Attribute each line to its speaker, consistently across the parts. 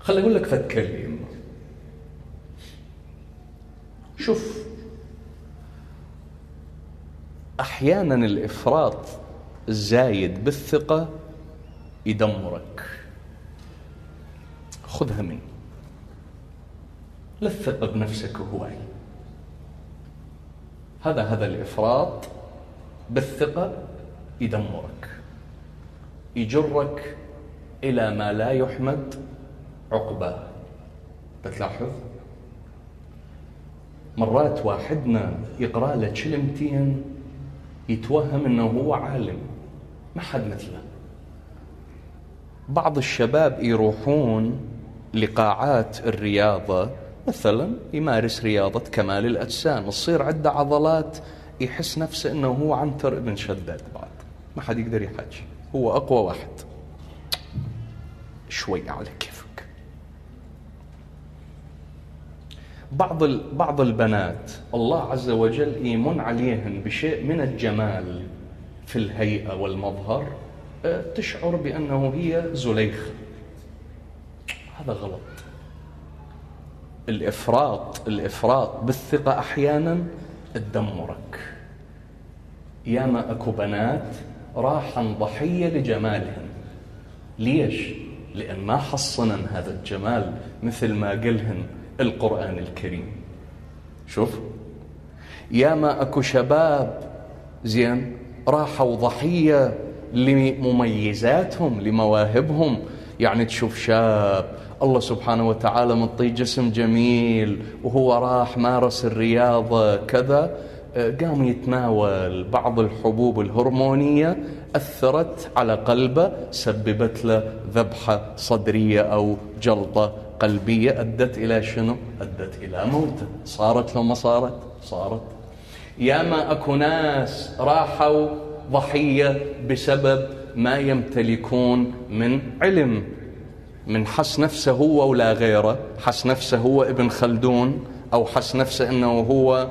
Speaker 1: خلي أقول لك فد كلمة. شوف، أحيانا الإفراط الزايد بالثقة يدمرك. خذها مني، لا الثقة بنفسك هواي. هذا الإفراط بالثقة يدمرك، يجرك إلى ما لا يحمد عقباه. بتلاحظ مرات واحدنا يقرأ له كلمتين يتوهم أنه هو عالم، ما حد مثله. بعض الشباب يروحون لقاعات الرياضة مثلا يمارس رياضة كمال الأجسام، تصير عنده عضلات، يحس نفسه أنه هو عنتر ابن شداد، بعد ما حد يقدر يحكي، هو أقوى واحد. شوي على كيفك. بعض البنات الله عز وجل يمن عليهن بشيء من الجمال في الهيئة والمظهر، تشعر بأنه هي زليخ. هذا غلط. الإفراط بالثقة أحيانا تدمرك. ياما أكو بنات راحن ضحية لجمالهن. ليش؟ لأن ما حصنن هذا الجمال مثل ما قلهن القرآن الكريم. شوف، ياما أكو شباب زين راحوا ضحية لمميزاتهم لمواهبهم. يعني تشوف شاب الله سبحانه وتعالى مطي جسم جميل وهو راح مارس الرياضة كذا، قام يتناول بعض الحبوب الهرمونية، أثرت على قلبه، سببت له ذبحة صدرية أو جلطة قلبية، أدت إلى شنو؟ أدت إلى موته. صارت لو ما صارت. ياما أكو ناس راحوا ضحية بسبب ما يمتلكون من علم، من حس نفسه هو ولا غيره، حس نفسه هو ابن خلدون، أو حس نفسه أنه هو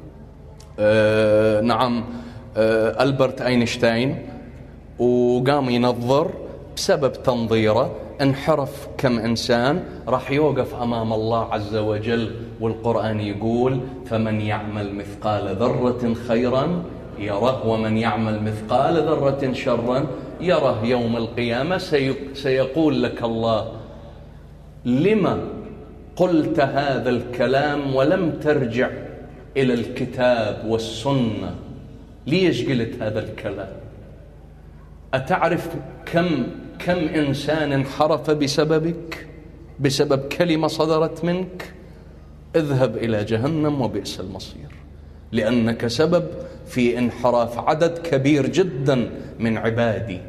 Speaker 1: ألبرت أينشتاين، وقام ينظر. بسبب تنظيره انحرف كم إنسان، راح يوقف أمام الله عز وجل. والقرآن يقول: فمن يعمل مثقال ذرة خيرا يره ومن يعمل مثقال ذرة شرا يره. يوم القيامة سيقول لك الله: لما قلت هذا الكلام ولم ترجع إلى الكتاب والسنة؟ ليش قلت هذا الكلام؟ أتعرف كم إنسان انحرف بسببك، بسبب كلمة صدرت منك؟ اذهب إلى جهنم وبئس المصير، لأنك سبب في انحراف عدد كبير جدا من عبادي.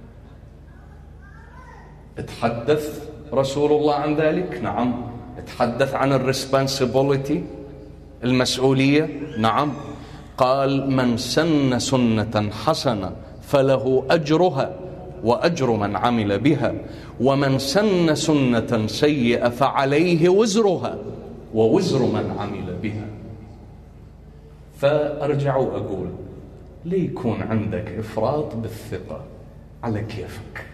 Speaker 1: تحدث رسول الله عن ذلك؟ نعم. تحدث عن الريسبانسيبيليتي، المسؤولية؟ نعم. قال: من سن سنة حسنة فله أجرها وأجر من عمل بها، ومن سن سنة سيئة فعليه وزرها ووزر من عمل بها. فأرجع وأقول: ليكون عندك إفراط بالثقة على كيفك.